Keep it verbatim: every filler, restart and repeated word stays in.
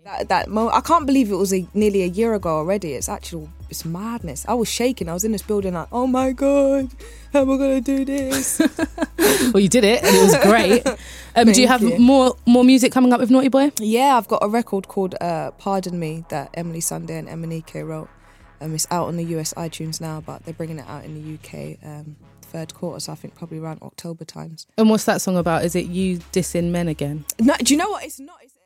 That, that mo- I can't believe it was a, nearly a year ago already. It's actually, it's madness. I was shaking. I was in this building like, oh my God, how am I going to do this? Well, you did it and it was great. Um, do you have you. more more music coming up with Naughty Boy? Yeah, I've got a record called uh, Pardon Me that Emily Sunday and Emanike wrote. Um, it's out on the U S iTunes now, but they're bringing it out in the U K um, third quarter, so I think probably around October times. And what's that song about? Is it you dissing men again? No, do you know what? It's not. It's